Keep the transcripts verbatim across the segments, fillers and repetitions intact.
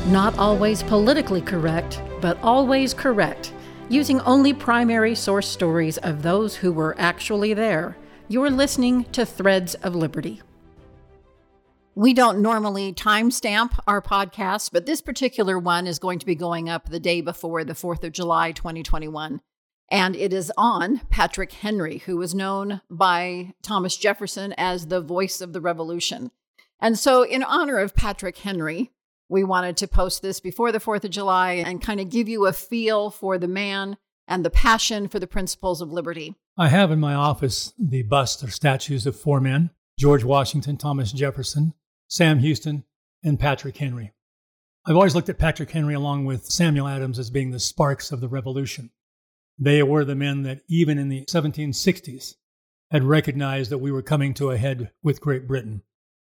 Not always politically correct, but always correct. Using only primary source stories of those who were actually there. You're listening to Threads of Liberty. We don't normally timestamp our podcast, but this particular one is going to be going up the day before the fourth of July, twenty twenty-one. And it is on Patrick Henry, who was known by Thomas Jefferson as the voice of the revolution. And so in honor of Patrick Henry, we wanted to post this before the fourth of July and kind of give you a feel for the man and the passion for the principles of liberty. I have in my office the busts or statues of four men: George Washington, Thomas Jefferson, Sam Houston, and Patrick Henry. I've always looked at Patrick Henry along with Samuel Adams as being the sparks of the revolution. They were the men that even in the seventeen sixties had recognized that we were coming to a head with Great Britain.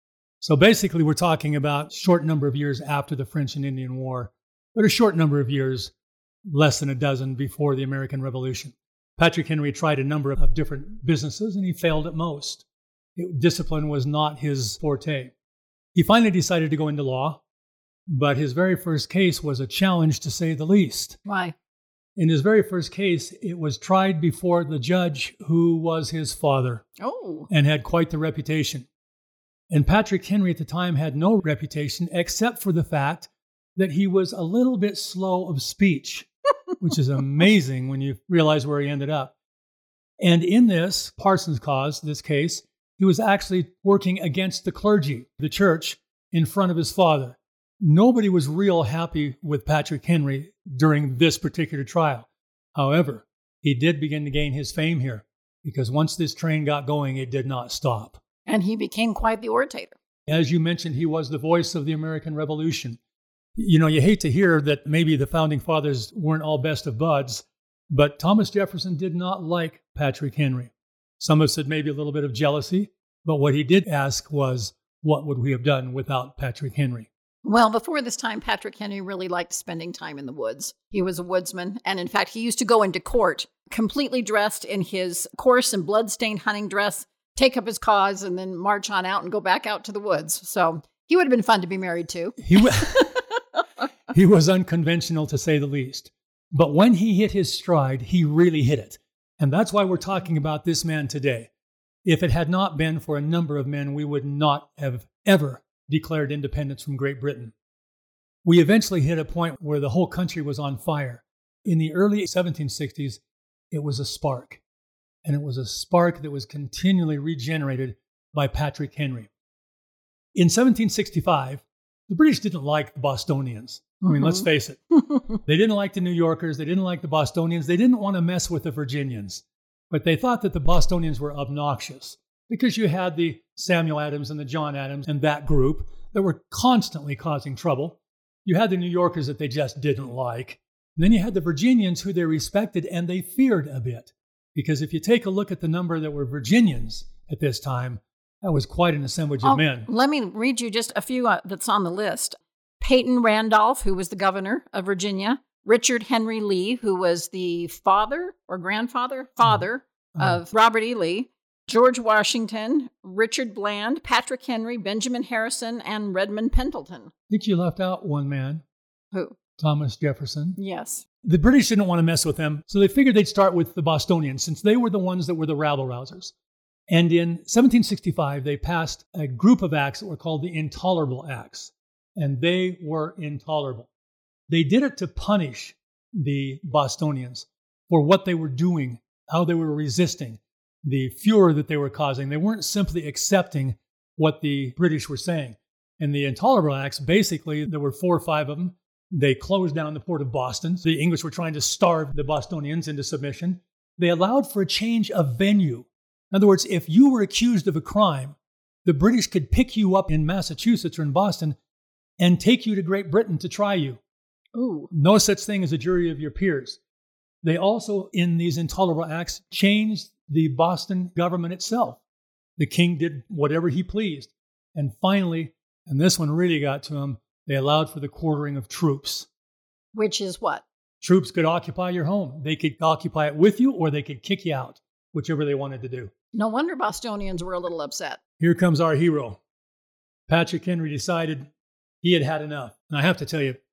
So basically, we're talking about a short number of years after the French and Indian War, but a short number of years, less than a dozen, before the American Revolution. Patrick Henry tried a number of different businesses, and he failed at most. It, discipline was not his forte. He finally decided to go into law, but his very first case was a challenge, to say the least. Why? In his very first case, it was tried before the judge who was his father. Oh. And had quite the reputation. And Patrick Henry at the time had no reputation except for the fact that he was a little bit slow of speech, which is amazing when you realize where he ended up. And in this Parsons cause, this case, he was actually working against the clergy, the church, in front of his father. Nobody was real happy with Patrick Henry during this particular trial. However, he did begin to gain his fame here, because once this train got going, it did not stop. And he became quite the orator. As you mentioned, he was the voice of the American Revolution. You know, you hate to hear that maybe the founding fathers weren't all best of buds, but Thomas Jefferson did not like Patrick Henry. Some have said maybe a little bit of jealousy, but what he did ask was, what would we have done without Patrick Henry? Well, before this time, Patrick Henry really liked spending time in the woods. He was a woodsman, and in fact, he used to go into court completely dressed in his coarse and blood-stained hunting dress, take up his cause, and then march on out and go back out to the woods. So he would have been fun to be married to. He, w- he was unconventional, to say the least. But when he hit his stride, he really hit it. And that's why we're talking about this man today. If it had not been for a number of men, we would not have ever declared independence from Great Britain. We eventually hit a point where the whole country was on fire. In the early seventeen sixties, it was a spark. And it was a spark that was continually regenerated by Patrick Henry. In seventeen sixty-five, the British didn't like the Bostonians. I mean, mm-hmm. let's face it. They didn't like the New Yorkers. They didn't like the Bostonians. They didn't want to mess with the Virginians. But they thought that the Bostonians were obnoxious because you had the Samuel Adams and the John Adams and that group that were constantly causing trouble. You had the New Yorkers that they just didn't like. And then you had the Virginians who they respected and they feared a bit. Because if you take a look at the number that were Virginians at this time, that was quite an assemblage oh, of men. Let me read you just a few uh, that's on the list. Peyton Randolph, who was the governor of Virginia. Richard Henry Lee, who was the father or grandfather, father uh, of Robert E. Lee. George Washington, Richard Bland, Patrick Henry, Benjamin Harrison, and Redmond Pendleton. I think you left out one man. Who? Thomas Jefferson. Yes. The British didn't want to mess with them, so they figured they'd start with the Bostonians, since they were the ones that were the rabble-rousers. And in seventeen sixty-five, they passed a group of acts that were called the Intolerable Acts, and they were intolerable. They did it to punish the Bostonians for what they were doing, how they were resisting, the furor that they were causing. They weren't simply accepting what the British were saying. And the Intolerable Acts, basically, there were four or five of them. They closed down the port of Boston. The English were trying to starve the Bostonians into submission. They allowed for a change of venue. In other words, if you were accused of a crime, the British could pick you up in Massachusetts or in Boston and take you to Great Britain to try you. Ooh. No such thing as a jury of your peers. They also, in these Intolerable Acts, changed the Boston government itself. The king did whatever he pleased. And finally, and this one really got to him, they allowed for the quartering of troops. Which is what? Troops could occupy your home. They could occupy it with you, or they could kick you out, whichever they wanted to do. No wonder Bostonians were a little upset. Here comes our hero. Patrick Henry decided he had had enough. And I have to tell you,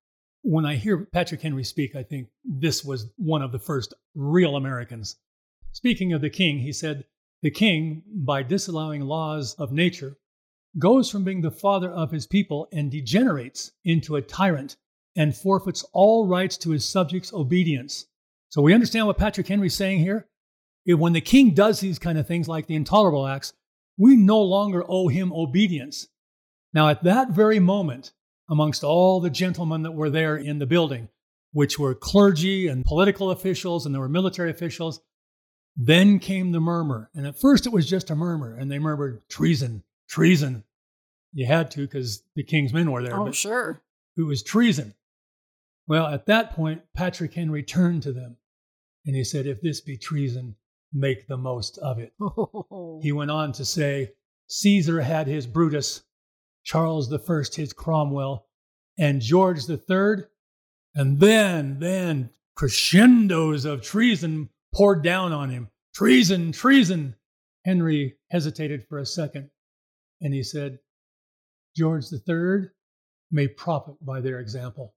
when I hear Patrick Henry speak, I think this was one of the first real Americans. Speaking of the king, he said, "The king, by disallowing laws of nature, goes from being the father of his people and degenerates into a tyrant and forfeits all rights to his subjects' obedience." So we understand what Patrick Henry's saying here. If when the king does these kind of things like the Intolerable Acts, we no longer owe him obedience. Now, at that very moment, amongst all the gentlemen that were there in the building, which were clergy and political officials, and there were military officials, then came the murmur. And at first it was just a murmur, and they murmured, "Treason, treason." You had to because the king's men were there. Oh, but sure. It was treason. Well, at that point, Patrick Henry turned to them and he said, "If this be treason, make the most of it." Oh. He went on to say, "Caesar had his Brutus, Charles the First his Cromwell, and George the Third," and then, then crescendos of treason poured down on him. "Treason, treason." Henry hesitated for a second and he said, "George the Third may profit by their example."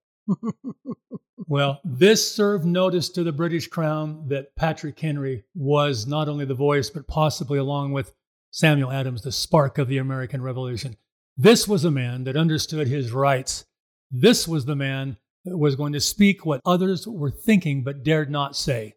Well, this served notice to the British Crown that Patrick Henry was not only the voice, but possibly along with Samuel Adams, the spark of the American Revolution. This was a man that understood his rights. This was the man that was going to speak what others were thinking but dared not say.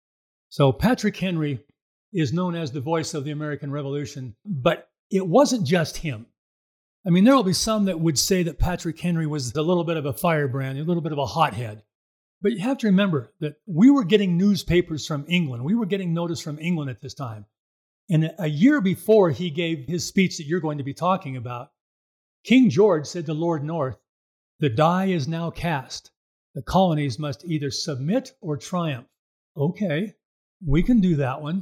So Patrick Henry is known as the voice of the American Revolution, but it wasn't just him. I mean, there will be some that would say that Patrick Henry was a little bit of a firebrand, a little bit of a hothead. But you have to remember that we were getting newspapers from England. We were getting notice from England at this time. And a year before he gave his speech that you're going to be talking about, King George said to Lord North, "The die is now cast. The colonies must either submit or triumph." Okay, we can do that one.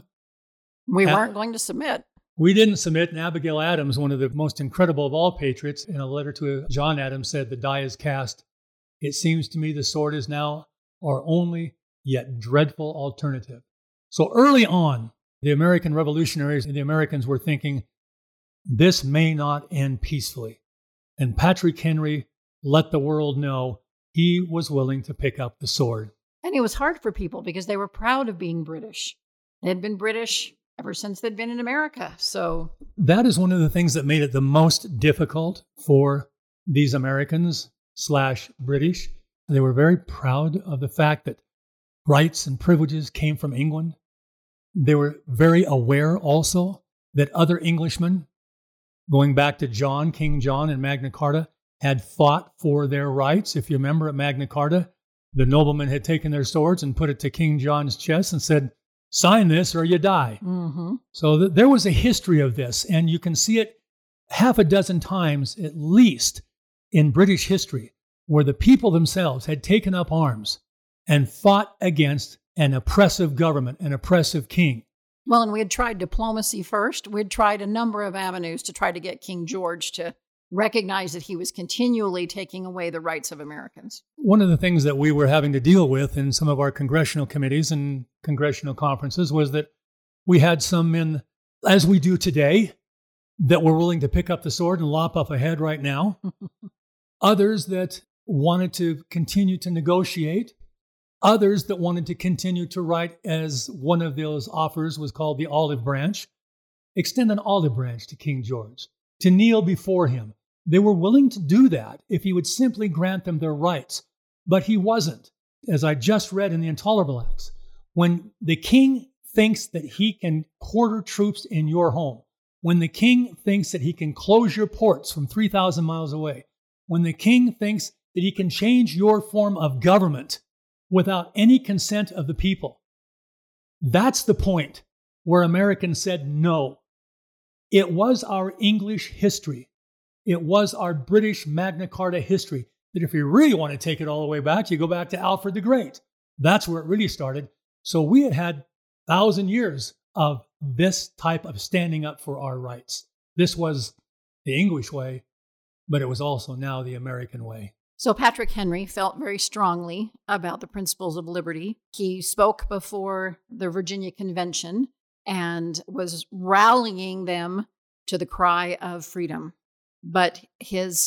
We Ab- weren't going to submit. We didn't submit, and Abigail Adams, one of the most incredible of all patriots, in a letter to John Adams said, "The die is cast. It seems to me the sword is now our only yet dreadful alternative." So early on, the American revolutionaries and the Americans were thinking, this may not end peacefully. And Patrick Henry let the world know he was willing to pick up the sword. And it was hard for people because they were proud of being British. They had been British ever since they'd been in America. So that is one of the things that made it the most difficult for these Americans slash British. They were very proud of the fact that rights and privileges came from England. They were very aware also that other Englishmen, going back to John, King John and Magna Carta, had fought for their rights. If you remember at Magna Carta, the noblemen had taken their swords and put it to King John's chest and said, "Sign this or you die." Mm-hmm. So th- there was a history of this, and you can see it half a dozen times at least in British history, where the people themselves had taken up arms and fought against an oppressive government, an oppressive king. Well, and we had tried diplomacy first. We had tried a number of avenues to try to get King George to recognize that he was continually taking away the rights of Americans. One of the things that we were having to deal with in some of our congressional committees and congressional conferences was that we had some men, as we do today, that were willing to pick up the sword and lop off a head right now. Others that wanted to continue to negotiate. Others that wanted to continue to write, as one of those offers was called the olive branch, extend an olive branch to King George, to kneel before him. They were willing to do that if he would simply grant them their rights. But he wasn't. As I just read in the Intolerable Acts, when the king thinks that he can quarter troops in your home, when the king thinks that he can close your ports from three thousand miles away, when the king thinks that he can change your form of government without any consent of the people, that's the point where Americans said no. It was our English history. It was our British Magna Carta history that if you really want to take it all the way back, you go back to Alfred the Great. That's where it really started. So we had had a thousand years of this type of standing up for our rights. This was the English way, but it was also now the American way. So Patrick Henry felt very strongly about the principles of liberty. He spoke before the Virginia Convention and was rallying them to the cry of freedom. But his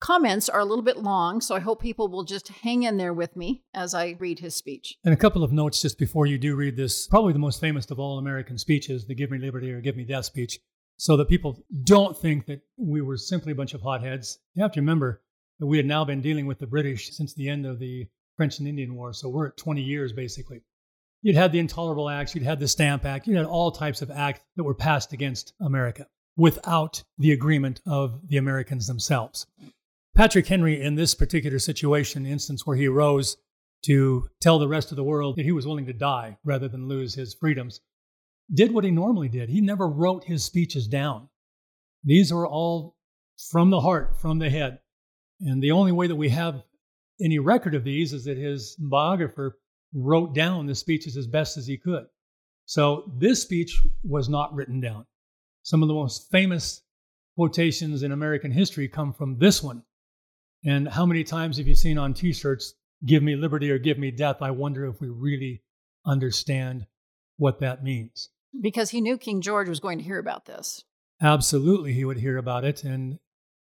comments are a little bit long, so I hope people will just hang in there with me as I read his speech. And a couple of notes just before you do read this, probably the most famous of all American speeches, the Give Me Liberty or Give Me Death speech, so that people don't think that we were simply a bunch of hotheads. You have to remember that we had now been dealing with the British since the end of the French and Indian War, so we're at twenty years basically. You'd had the Intolerable Acts, you'd had the Stamp Act, you had all types of acts that were passed against America without the agreement of the Americans themselves. Patrick Henry, in this particular situation, instance where he rose to tell the rest of the world that he was willing to die rather than lose his freedoms, did what he normally did. He never wrote his speeches down. These were all from the heart, from the head. And the only way that we have any record of these is that his biographer wrote down the speeches as best as he could. So this speech was not written down. Some of the most famous quotations in American history come from this one. And how many times have you seen on T-shirts, "Give me liberty" or "Give me death"? I wonder if we really understand what that means. Because he knew King George was going to hear about this. Absolutely, he would hear about it. And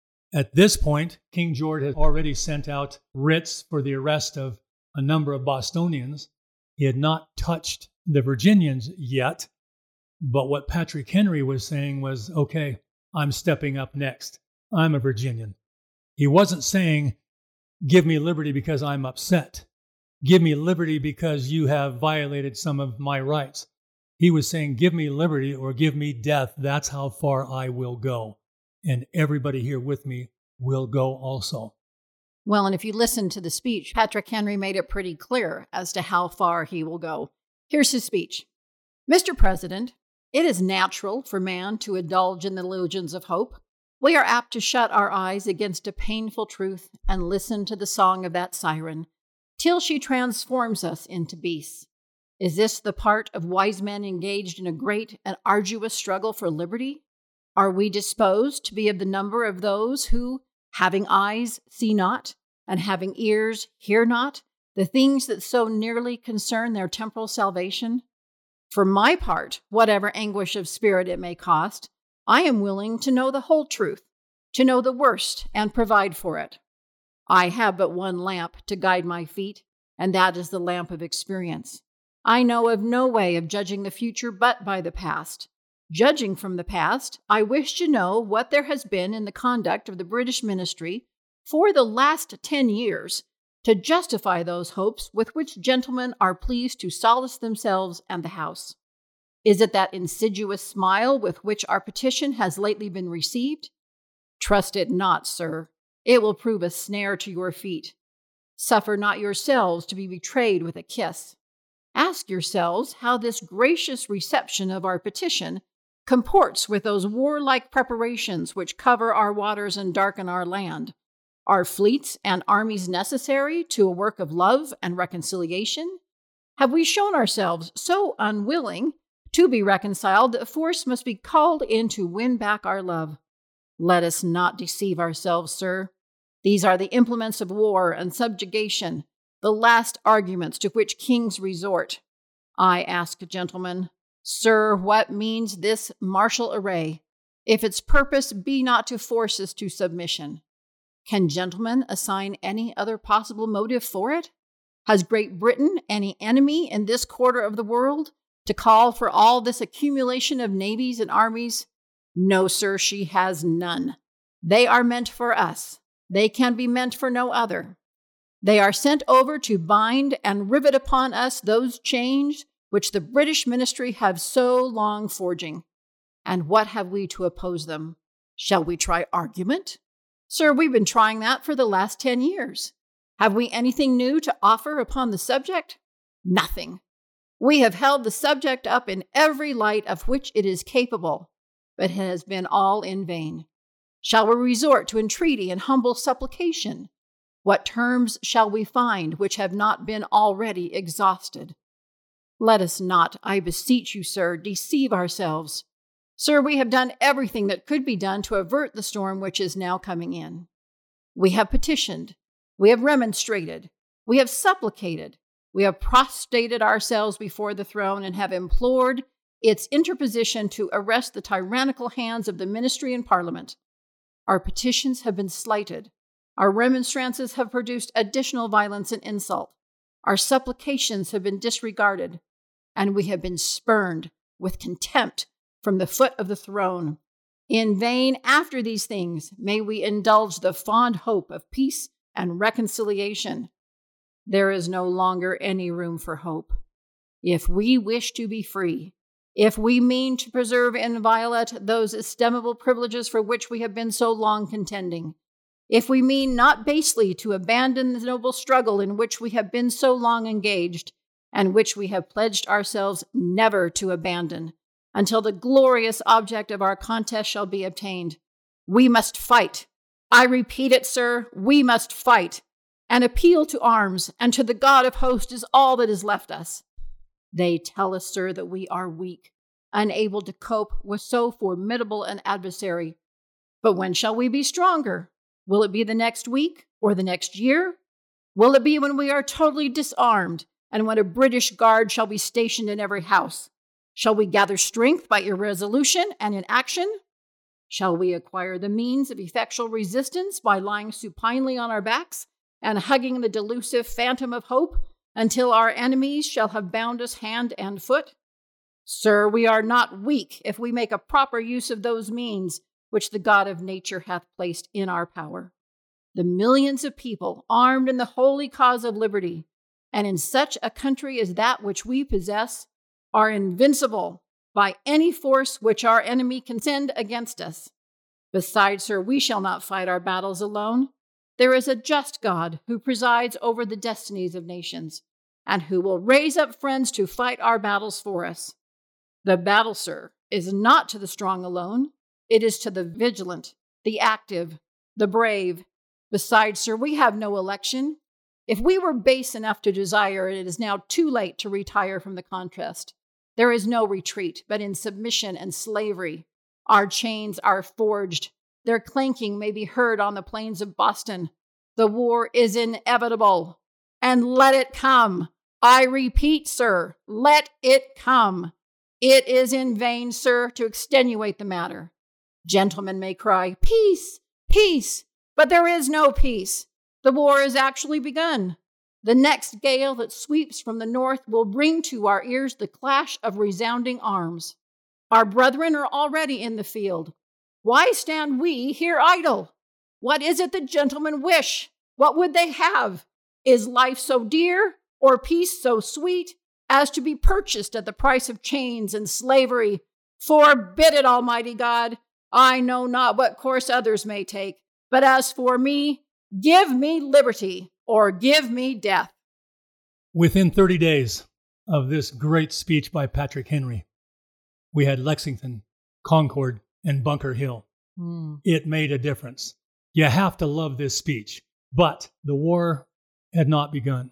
at this point, King George had already sent out writs for the arrest of a number of Bostonians. He had not touched the Virginians yet. But what Patrick Henry was saying was, okay, I'm stepping up next. I'm a Virginian. He wasn't saying, give me liberty because I'm upset. Give me liberty because you have violated some of my rights. He was saying, give me liberty or give me death. That's how far I will go. And everybody here with me will go also. Well, and if you listen to the speech, Patrick Henry made it pretty clear as to how far he will go. Here's his speech. Mister President, it is natural for man to indulge in the illusions of hope. We are apt to shut our eyes against a painful truth and listen to the song of that siren, till she transforms us into beasts. Is this the part of wise men engaged in a great and arduous struggle for liberty? Are we disposed to be of the number of those who, having eyes, see not, and having ears, hear not, the things that so nearly concern their temporal salvation? For my part, whatever anguish of spirit it may cost, I am willing to know the whole truth, to know the worst and provide for it. I have but one lamp to guide my feet, and that is the lamp of experience. I know of no way of judging the future but by the past. Judging from the past, I wish to know what there has been in the conduct of the British ministry for the last ten years to justify those hopes with which gentlemen are pleased to solace themselves and the House. Is it that insidious smile with which our petition has lately been received? Trust it not, sir. It will prove a snare to your feet. Suffer not yourselves to be betrayed with a kiss. Ask yourselves how this gracious reception of our petition comports with those warlike preparations which cover our waters and darken our land. Are fleets and armies necessary to a work of love and reconciliation? Have we shown ourselves so unwilling to be reconciled that force must be called in to win back our love? Let us not deceive ourselves, sir. These are the implements of war and subjugation, the last arguments to which kings resort. I ask, gentlemen, sir, what means this martial array, if its purpose be not to force us to submission? Can gentlemen assign any other possible motive for it? Has Great Britain any enemy in this quarter of the world to call for all this accumulation of navies and armies? No, sir, she has none. They are meant for us. They can be meant for no other. They are sent over to bind and rivet upon us those chains which the British ministry have so long forging. And what have we to oppose them? Shall we try argument? Sir, we've been trying that for the last ten years. Have we anything new to offer upon the subject? Nothing. We have held the subject up in every light of which it is capable, but it has been all in vain. Shall we resort to entreaty and humble supplication? What terms shall we find which have not been already exhausted? Let us not, I beseech you, sir, deceive ourselves. Sir, we have done everything that could be done to avert the storm which is now coming in. We have petitioned, we have remonstrated, we have supplicated, we have prostrated ourselves before the throne and have implored its interposition to arrest the tyrannical hands of the ministry and parliament. Our petitions have been slighted. Our remonstrances have produced additional violence and insult. Our supplications have been disregarded, and we have been spurned with contempt from the foot of the throne. In vain, after these things, may we indulge the fond hope of peace and reconciliation. There is no longer any room for hope. If we wish to be free, if we mean to preserve inviolate those estimable privileges for which we have been so long contending, if we mean not basely to abandon the noble struggle in which we have been so long engaged, and which we have pledged ourselves never to abandon, until the glorious object of our contest shall be obtained, we must fight. I repeat it, sir, we must fight. An appeal to arms and to the God of hosts is all that is left us. They tell us, sir, that we are weak, unable to cope with so formidable an adversary. But when shall we be stronger? Will it be the next week or the next year? Will it be when we are totally disarmed and when a British guard shall be stationed in every house? Shall we gather strength by irresolution and inaction? Shall we acquire the means of effectual resistance by lying supinely on our backs and hugging the delusive phantom of hope until our enemies shall have bound us hand and foot? Sir, we are not weak if we make a proper use of those means which the God of nature hath placed in our power. The millions of people armed in the holy cause of liberty, and in such a country as that which we possess, are invincible by any force which our enemy can send against us. Besides, sir, we shall not fight our battles alone. There is a just God who presides over the destinies of nations, and who will raise up friends to fight our battles for us. The battle, sir, is not to the strong alone. It is to the vigilant, the active, the brave. Besides, sir, we have no election. If we were base enough to desire it, it is now too late to retire from the contest. There is no retreat, but in submission and slavery. Our chains are forged. Their clanking may be heard on the plains of Boston. The war is inevitable. And let it come. I repeat, sir, let it come. It is in vain, sir, to extenuate the matter. Gentlemen may cry, peace, peace, but there is no peace. The war is actually begun. The next gale that sweeps from the north will bring to our ears the clash of resounding arms. Our brethren are already in the field. Why stand we here idle? What is it that gentlemen wish? What would they have? Is life so dear, or peace so sweet, as to be purchased at the price of chains and slavery? Forbid it, Almighty God. I know not what course others may take, but as for me, give me liberty, or give me death. Within thirty days of this great speech by Patrick Henry, we had Lexington, Concord, and Bunker Hill. Mm. It made a difference. You have to love this speech. But the war had not begun.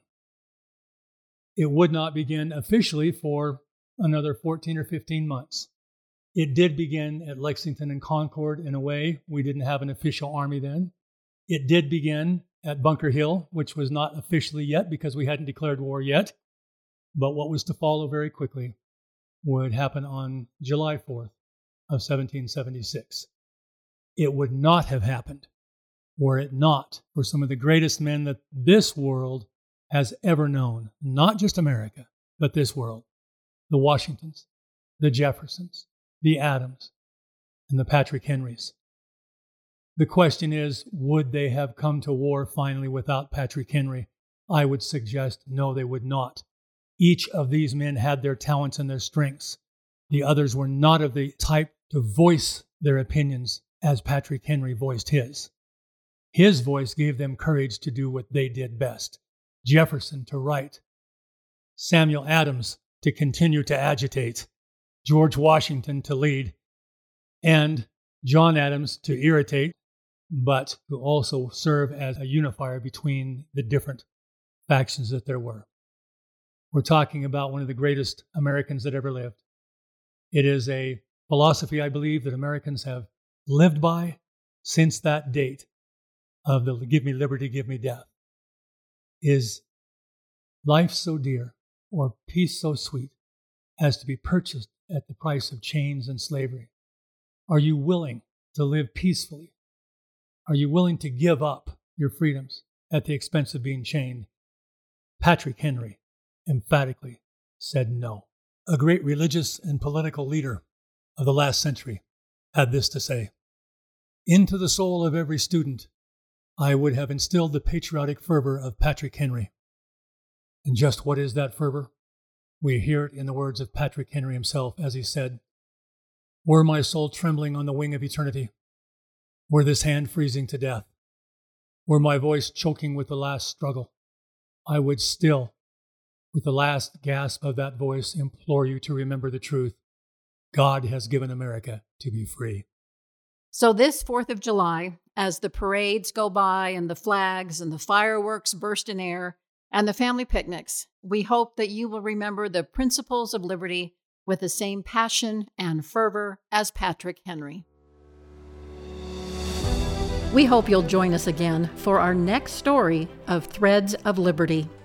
It would not begin officially for another fourteen or fifteen months. It did begin at Lexington and Concord in a way. We didn't have an official army then. It did begin at Bunker Hill, which was not officially yet because we hadn't declared war yet. But what was to follow very quickly would happen on July fourth of seventeen seventy-six. It would not have happened were it not for some of the greatest men that this world has ever known. Not just America, but this world. The Washingtons, the Jeffersons, the Adams, and the Patrick Henrys. The question is, would they have come to war finally without Patrick Henry? I would suggest no, they would not. Each of these men had their talents and their strengths. The others were not of the type to voice their opinions as Patrick Henry voiced his. His voice gave them courage to do what they did best. Jefferson to write, Samuel Adams to continue to agitate, George Washington to lead, and John Adams to irritate, but to also serve as a unifier between the different factions that there were. We're talking about one of the greatest Americans that ever lived. It is a philosophy, I believe, that Americans have lived by since that date of the give me liberty, give me death. Is life so dear or peace so sweet as to be purchased at the price of chains and slavery? Are you willing to live peacefully? Are you willing to give up your freedoms at the expense of being chained. Patrick Henry emphatically said no. A great religious and political leader of the last century had this to say: "Into the soul of every student, I would have instilled the patriotic fervor of Patrick Henry." And just what is that fervor? We hear it in the words of Patrick Henry himself as he said, "Were my soul trembling on the wing of eternity, were this hand freezing to death, were my voice choking with the last struggle, I would still, with the last gasp of that voice, implore you to remember the truth. God has given America to be free." So this fourth of July, as the parades go by and the flags and the fireworks burst in air and the family picnics, we hope that you will remember the principles of liberty with the same passion and fervor as Patrick Henry. We hope you'll join us again for our next story of Threads of Liberty.